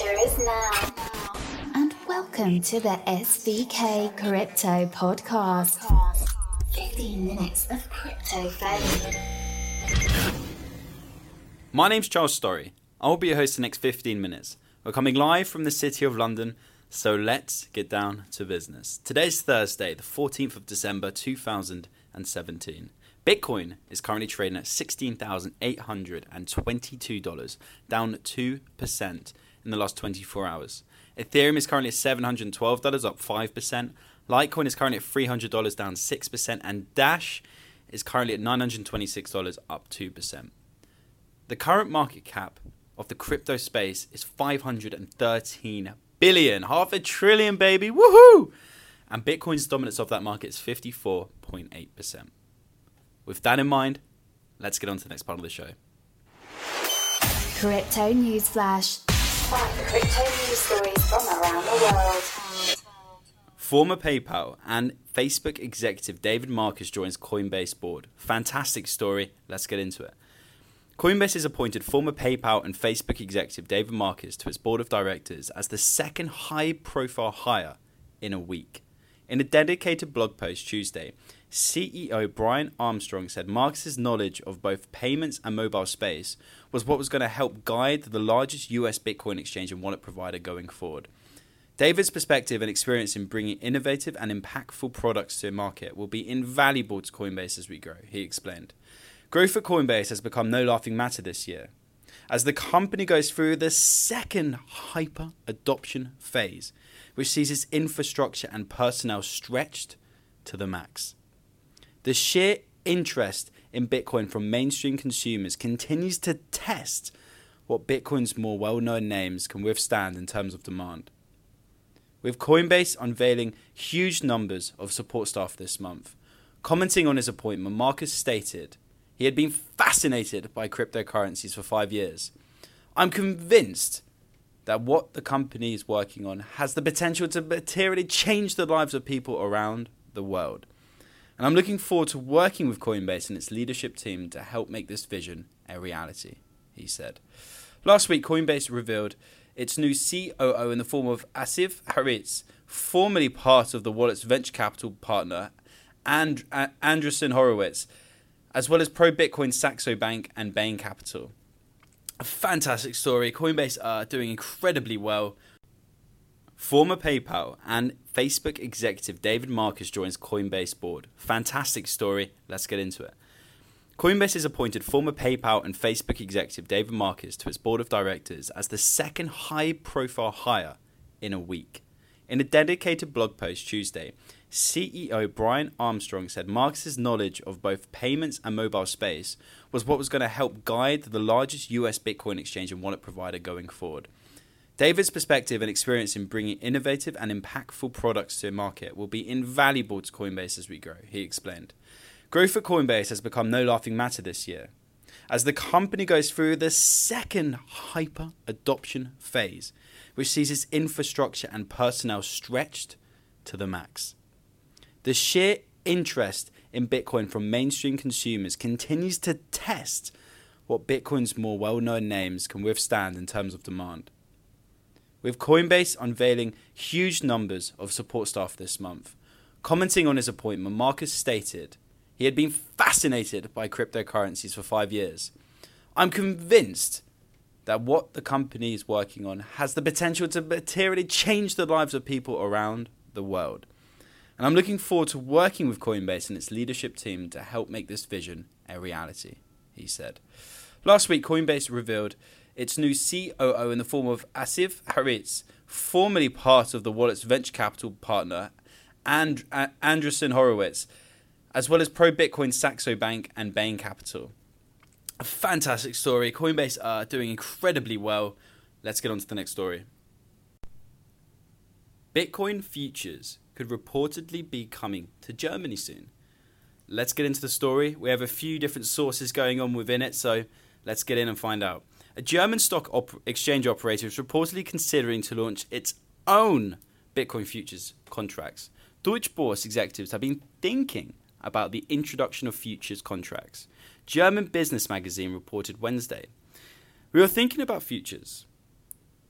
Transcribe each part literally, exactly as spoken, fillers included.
future is now. And welcome to the S V K Crypto Podcast. fifteen minutes of crypto fame. My name's Charles Story. I will be your host the next fifteen minutes. We're coming live from the City of London, so let's get down to business. Today's Thursday, the fourteenth of December two thousand seventeen. Bitcoin is currently trading at sixteen thousand eight hundred twenty-two dollars, down two percent in the last twenty-four hours. Ethereum is currently at seven hundred twelve dollars, up five percent. Litecoin is currently at three hundred dollars, down six percent. And Dash is currently at nine hundred twenty-six dollars, up two percent. The current market cap of the crypto space is five hundred thirteen billion dollars. Half a trillion, baby. Woohoo! And Bitcoin's dominance of that market is fifty-four point eight percent. With that in mind, let's get on to the next part of the show. Crypto News Flash. Find the crypto news stories from around the world. Former PayPal and Facebook executive David Marcus joins Coinbase board. Fantastic story. Let's get into it. Coinbase has appointed former PayPal and Facebook executive David Marcus to its board of directors as the second high-profile hire in a week. In a dedicated blog post Tuesday, C E O Brian Armstrong said Marcus's knowledge of both payments and mobile space was what was going to help guide the largest U S Bitcoin exchange and wallet provider going forward. David's perspective and experience in bringing innovative and impactful products to the market will be invaluable to Coinbase as we grow, he explained. Growth at Coinbase has become no laughing matter this year, as the company goes through the second hyper-adoption phase, which sees its infrastructure and personnel stretched to the max. The sheer interest in Bitcoin from mainstream consumers continues to test what Bitcoin's more well-known names can withstand in terms of demand. With Coinbase unveiling huge numbers of support staff this month, commenting on his appointment, Marcus stated he had been fascinated by cryptocurrencies for five years. I'm convinced that what the company is working on has the potential to materially change the lives of people around the world. And I'm looking forward to working with Coinbase and its leadership team to help make this vision a reality, he said. Last week, Coinbase revealed its new C O O in the form of Asif Haritz, formerly part of the wallet's venture capital partner, and Andreessen Horowitz, as well as pro-Bitcoin Saxo Bank and Bain Capital. A fantastic story. Coinbase are doing incredibly well. Former PayPal and Facebook executive David Marcus joins Coinbase board. Fantastic story. Let's get into it. Coinbase has appointed former PayPal and Facebook executive David Marcus to its board of directors as the second high-profile hire in a week. In a dedicated blog post Tuesday, C E O Brian Armstrong said Marcus's knowledge of both payments and mobile space was what was going to help guide the largest U S Bitcoin exchange and wallet provider going forward. David's perspective and experience in bringing innovative and impactful products to the market will be invaluable to Coinbase as we grow, he explained. Growth at Coinbase has become no laughing matter this year, as the company goes through the second hyper-adoption phase, which sees its infrastructure and personnel stretched to the max. The sheer interest in Bitcoin from mainstream consumers continues to test what Bitcoin's more well-known names can withstand in terms of demand. With Coinbase unveiling huge numbers of support staff this month, commenting on his appointment, Marcus stated he had been fascinated by cryptocurrencies for five years. I'm convinced that what the company is working on has the potential to materially change the lives of people around the world. And I'm looking forward to working with Coinbase and its leadership team to help make this vision a reality, he said. Last week, Coinbase revealed its new C O O in the form of Asif Haritz, formerly part of the wallet's venture capital partner, and Andreessen Horowitz, as well as pro-Bitcoin Saxo Bank and Bain Capital. A fantastic story. Coinbase are doing incredibly well. Let's get on to the next story. Bitcoin futures could reportedly be coming to Germany soon. Let's get into the story. We have a few different sources going on within it, so let's get in and find out. A German stock op- exchange operator is reportedly considering to launch its own Bitcoin futures contracts. Deutsche Börse executives have been thinking about the introduction of futures contracts. German Business Magazine reported Wednesday. We were thinking about futures.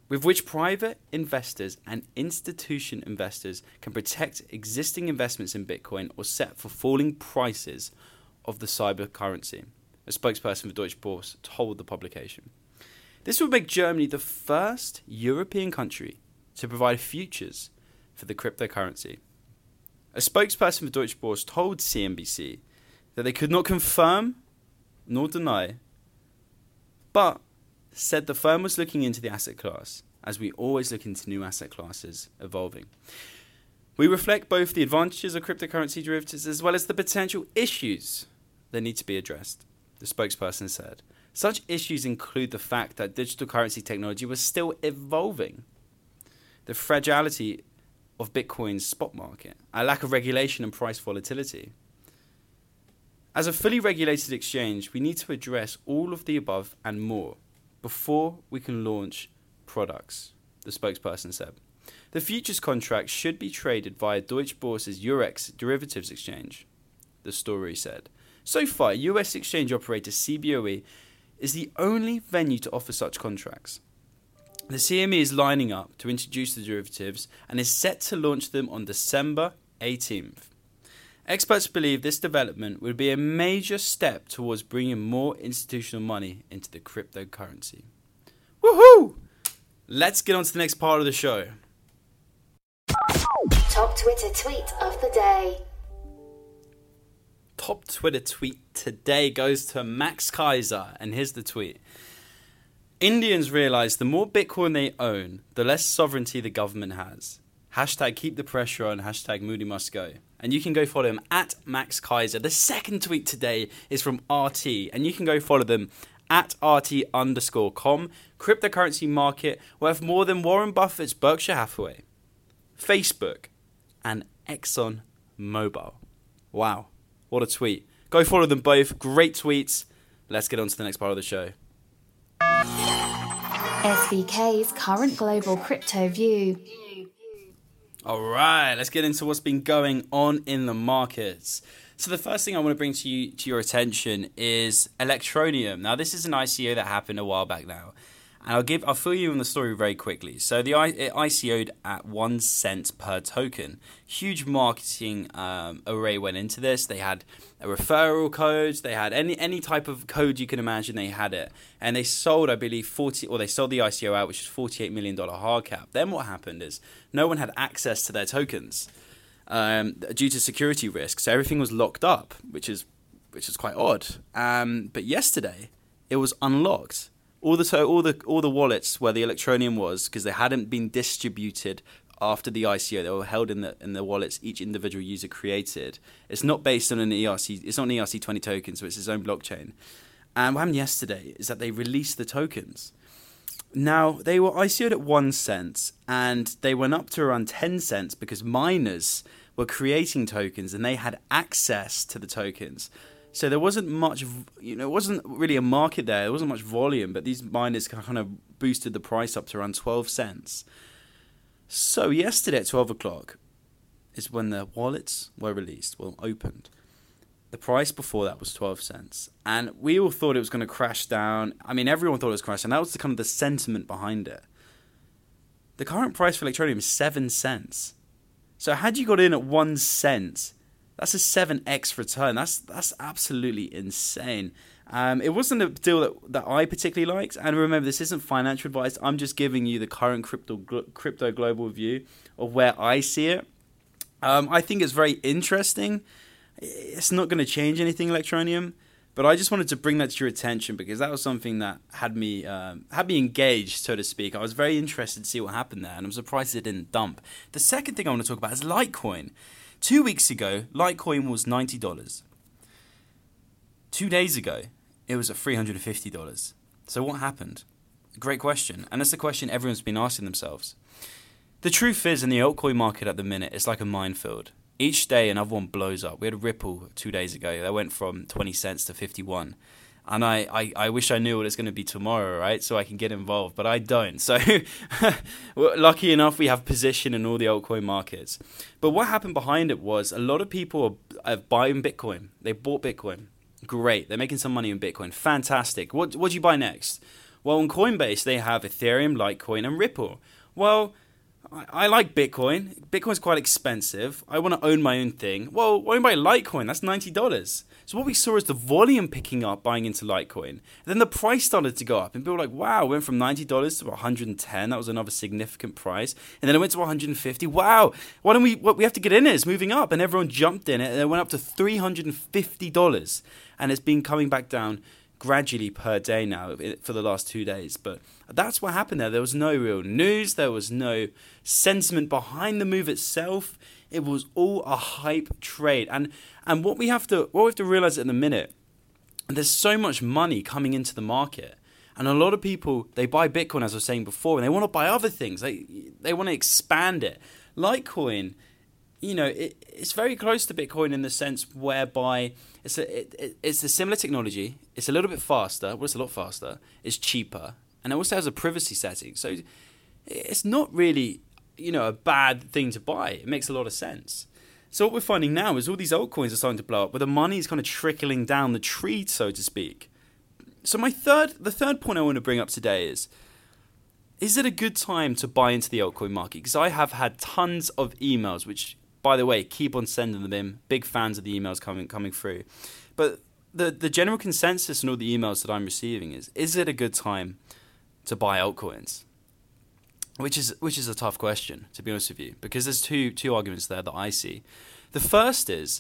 with which private investors and institution investors can protect existing investments in Bitcoin or set for falling prices of the cyber currency, a spokesperson for Deutsche Börse told the publication. This would make Germany the first European country to provide futures for the cryptocurrency. A spokesperson for Deutsche Börse told C N B C that they could not confirm nor deny, but said the firm was looking into the asset class, as we always look into new asset classes evolving. We reflect both the advantages of cryptocurrency derivatives as well as the potential issues that need to be addressed, the spokesperson said. Such issues include the fact that digital currency technology was still evolving, the fragility of Bitcoin's spot market, a lack of regulation and price volatility. As a fully regulated exchange, we need to address all of the above and more before we can launch products, the spokesperson said. The futures contract should be traded via Deutsche Börse's Eurex derivatives exchange, the story said. So far, U S exchange operator C B O E is the only venue to offer such contracts. The C M E is lining up to introduce the derivatives and is set to launch them on December eighteenth. Experts believe this development would be a major step towards bringing more institutional money into the cryptocurrency. Woohoo! Let's get on to the next part of the show. Top Twitter tweet of the day. Top Twitter tweet today goes to Max Kaiser, and here's the tweet. Indians realize the more Bitcoin they own, the less sovereignty the government has. Hashtag keep the pressure on, hashtag Moody must go. And you can go follow him at Max Kaiser. The second tweet today is from R T, and you can go follow them at R T underscore com. Cryptocurrency market worth more than Warren Buffett's Berkshire Hathaway, Facebook, and Exxon Mobil. Wow, what a tweet. Go follow them both. Great tweets. Let's get on to the next part of the show. S V K's current global crypto view. All right, let's get into what's been going on in the markets. So the first thing I want to bring to you to your attention is Electroneum. Now, this is an I C O that happened a while back now, and I'll give I'll fill you in the story very quickly. So the it I C O'd at one cent per token. Huge marketing um, array went into this. They had a referral codes. They had any any type of code you can imagine. They had it, and they sold, I believe, forty or they sold the I C O out, which is forty-eight million dollars hard cap. Then what happened is no one had access to their tokens um, due to security risks. So everything was locked up, which is which is quite odd. Um, but yesterday it was unlocked. All the so all the all the wallets where the Electroneum was, because they hadn't been distributed after the I C O, they were held in the in the wallets each individual user created. It's not based on an E R C. It's not an E R C twenty token, so it's its own blockchain. And what happened yesterday is that they released the tokens. Now they were I C O'd at one cent, and they went up to around ten cents because miners were creating tokens and they had access to the tokens. So there wasn't much, you know, it wasn't really a market there. There wasn't much volume, but these miners kind of boosted the price up to around twelve cents. So yesterday at twelve o'clock is when the wallets were released, well, opened. The price before that was twelve cents. And we all thought it was going to crash down. I mean, everyone thought it was crashing. That was the kind of the sentiment behind it. The current price for Electroneum is seven cents. So had you got in at one cent, that's a seven x return. That's that's absolutely insane. Um, it wasn't a deal that, that I particularly liked. And remember, this isn't financial advice. I'm just giving you the current crypto crypto global view of where I see it. Um, I think it's very interesting. It's not going to change anything, Electroneum. But I just wanted to bring that to your attention because that was something that had me um, had me engaged, so to speak. I was very interested to see what happened there, and I'm surprised it didn't dump. The second thing I want to talk about is Litecoin. Two weeks ago, Litecoin was ninety dollars. Two days ago, it was at three hundred fifty dollars. So what happened? Great question. And that's the question everyone's been asking themselves. The truth is, in the altcoin market at the minute, it's like a minefield. Each day, another one blows up. We had a Ripple two days ago. That went from twenty cents to fifty-one. And I, I, I wish I knew what it's going to be tomorrow, right? So I can get involved, but I don't. So lucky enough, we have position in all the altcoin markets. But what happened behind it was a lot of people are, are buying Bitcoin. They bought Bitcoin. Great. They're making some money in Bitcoin. Fantastic. What what do you buy next? Well, on Coinbase, they have Ethereum, Litecoin, and Ripple. Well, I, I like Bitcoin. Bitcoin's quite expensive. I want to own my own thing. Well, why buy Litecoin? That's ninety dollars. So what we saw is the volume picking up, buying into Litecoin. And then the price started to go up. And people were like, wow, it went from ninety dollars to one hundred ten. That was another significant price. And then it went to one hundred fifty. Wow, why don't we, what, we have to get in it. It's moving up. And everyone jumped in it. And it went up to three hundred fifty dollars. And it's been coming back down gradually per day now for the last two days. But that's what happened there. There was no real news. There was no sentiment behind the move itself. It was all a hype trade. And and what we have to what we have to realize at the minute, there's so much money coming into the market. And a lot of people, they buy Bitcoin, as I was saying before, and they want to buy other things. They they want to expand it. Litecoin, you know, it, it's very close to Bitcoin in the sense whereby it's a it, it, it's a similar technology. It's a little bit faster. Well, it's a lot faster. It's cheaper, and it also has a privacy setting. So it's not really, you know, a bad thing to buy. It makes a lot of sense. So what we're finding now is all these altcoins are starting to blow up, where the money is kind of trickling down the tree, so to speak. So my third, the third point I want to bring up today is, is it a good time to buy into the altcoin market? Because I have had tons of emails, which, by the way, keep on sending them in. Big fans of the emails coming coming through. But the, the general consensus in all the emails that I'm receiving is, is it a good time to buy altcoins? Which is which is a tough question, to be honest with you, because there's two two arguments there that I see. The first is,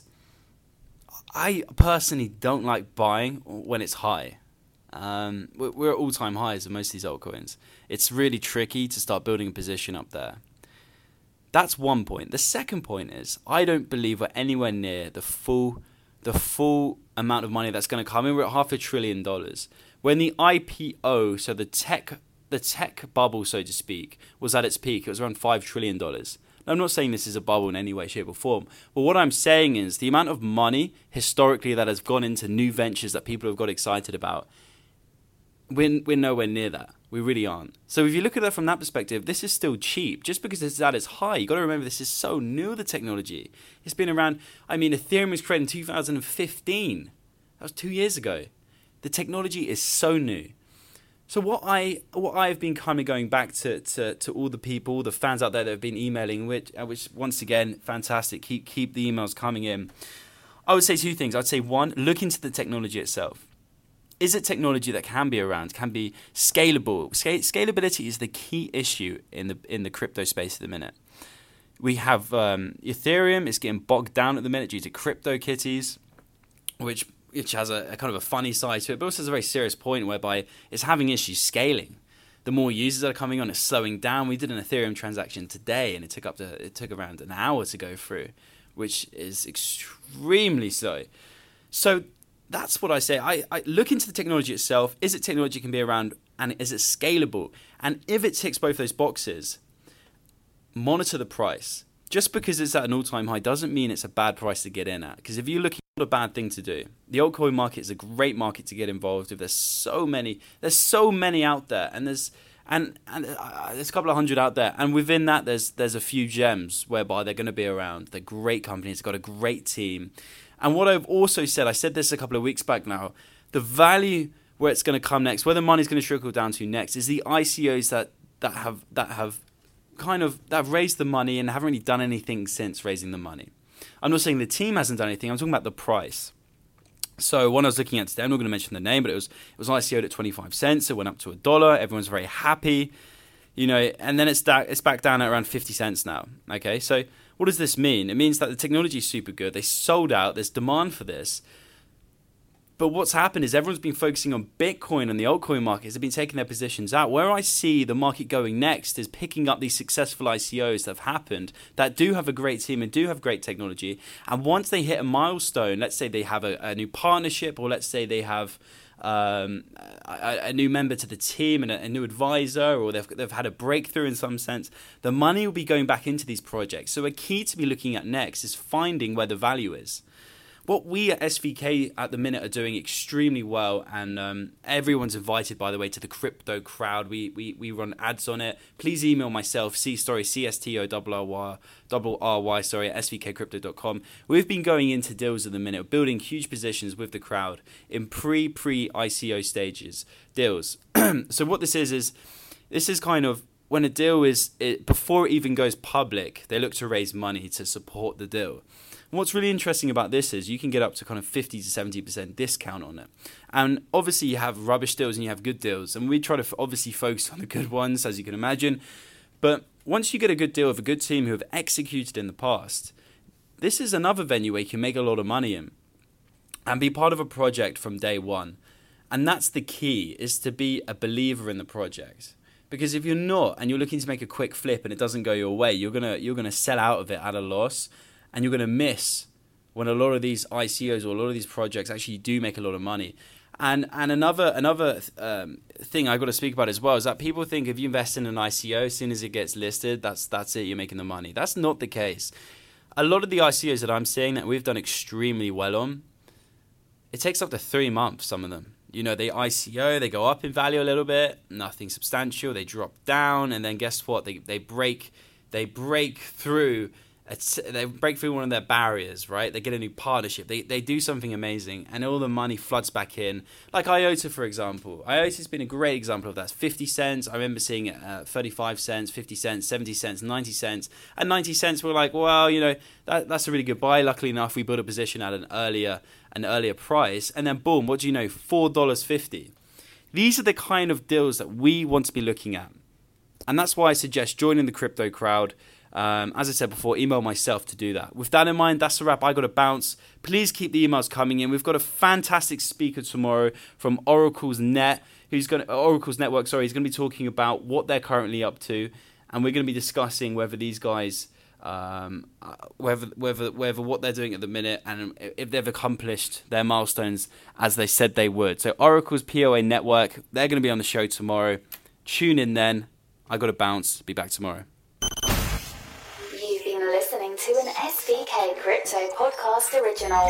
I personally don't like buying when it's high. Um, we're at all-time highs of most of these altcoins. It's really tricky to start building a position up there. That's one point. The second point is, I don't believe we're anywhere near the full the full amount of money that's going to come in. We're at half a trillion dollars. When the I P O, so the tech the tech bubble, so to speak, was at its peak, it was around five trillion dollars. Now, I'm not saying this is a bubble in any way, shape or form, but what I'm saying is the amount of money historically that has gone into new ventures that people have got excited about, we're, we're nowhere near that. We really aren't. So if you look at that from that perspective, this is still cheap. Just because it's at its high, you got to remember this is so new, the technology. It's been around, I mean, Ethereum was created in two thousand fifteen. That was two years ago. The technology is so new. So what I what I've been kind of going back to, to, to all the people, the fans out there that have been emailing, which, which once again, fantastic. Keep keep the emails coming in. I would say two things. I'd say one, look into the technology itself. Is it technology that can be around, can be scalable? Scal- scalability is the key issue in the in the crypto space at the minute. We have um, Ethereum is getting bogged down at the minute due to CryptoKitties, which which has a, a kind of a funny side to it, but also has a very serious point whereby it's having issues scaling. The more users that are coming on, it's slowing down. We did an Ethereum transaction today, and it took up to it took around an hour to go through, which is extremely slow. So that's what I say. I, I look into the technology itself. Is it technology can be around, and is it scalable? And if it ticks both those boxes, monitor the price. Just because it's at an all-time high doesn't mean it's a bad price to get in at. Because if you're looking at a bad thing to do, the altcoin market is a great market to get involved with. There's so many, there's so many out there, and there's and and uh, there's a couple of hundred out there, and within that, there's there's a few gems whereby they're going to be around. They're great companies, got a great team. And what I've also said, I said this a couple of weeks back now, the value where it's going to come next, where the money's going to trickle down to next, is the I C Os that, that have that have kind of that have raised the money and haven't really done anything since raising the money. I'm not saying the team hasn't done anything. I'm talking about the price. So one I was looking at today, I'm not going to mention the name, but it was it was I C O'd at twenty-five cents. It went up to a dollar. Everyone's very happy, you know, and then it's da- it's back down at around fifty cents now. Okay, so what does this mean? It means that the technology is super good. They sold out. There's demand for this. But what's happened is everyone's been focusing on Bitcoin and the altcoin markets. They've been taking their positions out. Where I see the market going next is picking up these successful I C Os that have happened that do have a great team and do have great technology. And once they hit a milestone, let's say they have a, a new partnership, or let's say they have um, a, a new member to the team and a, a new advisor, or they've, they've had a breakthrough in some sense, the money will be going back into these projects. So a key to be looking at next is finding where the value is. What we at S V K at the minute are doing extremely well, and um, everyone's invited, by the way, to the crypto crowd. We we we run ads on it. Please email myself, C story, C S T O R R Y, double R Y, sorry, at S V K crypto dot com. We've been going into deals at the minute, building huge positions with the crowd in pre-pre-I C O stages deals. So what this is is this is kind of when a deal is it, before it even goes public, they look to raise money to support the deal. And what's really interesting about this is you can get up to kind of fifty to seventy percent discount on it. And obviously you have rubbish deals and you have good deals. And we try to f- obviously focus on the good ones, as you can imagine. But once you get a good deal with a good team who have executed in the past, this is another venue where you can make a lot of money in and be part of a project from day one. And that's the key, is to be a believer in the project. Because if you're not and you're looking to make a quick flip and it doesn't go your way, you're gonna you're gonna sell out of it at a loss, and you're gonna miss when a lot of these I C Os or a lot of these projects actually do make a lot of money. And and another another um, thing I've got to speak about as well is that people think if you invest in an I C O, as soon as it gets listed, that's that's it, you're making the money. That's not the case. A lot of the I C Os that I'm seeing that we've done extremely well on, it takes up to three months, some of them. You know, they I C O, they go up in value a little bit, nothing substantial, they drop down, and then guess what? They they break they break through It's, they break through one of their barriers, right? They get a new partnership. They they do something amazing, and all the money floods back in. Like I O T A, for example. I O T A has been a great example of that. fifty cents. I remember seeing it at thirty-five cents, fifty cents, seventy cents, ninety cents. At ninety cents, we're like, well, you know, that, that's a really good buy. Luckily enough, we built a position at an earlier an earlier price, and then boom, what do you know? four dollars fifty. These are the kind of deals that we want to be looking at, and that's why I suggest joining the crypto crowd. Um, as I said before, email myself to do that. With that in mind, that's a wrap. I got to bounce. Please keep the emails coming in. We've got a fantastic speaker tomorrow from Oracle's Net, who's going to, Oracle's Network. Sorry, he's going to be talking about what they're currently up to, and we're going to be discussing whether these guys, um, whether whether whether what they're doing at the minute and if they've accomplished their milestones as they said they would. So Oracle's P O A Network, they're going to be on the show tomorrow. Tune in then. I got to bounce. Be back tomorrow. Listening to an S V K Crypto Podcast original.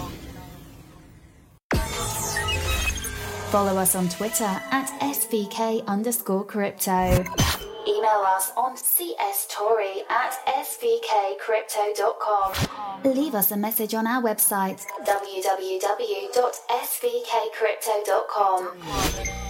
Follow us on Twitter at S V K underscore crypto. Email us on cstori at s v k crypto dot com. Leave us a message on our website w w w dot s v k crypto dot com.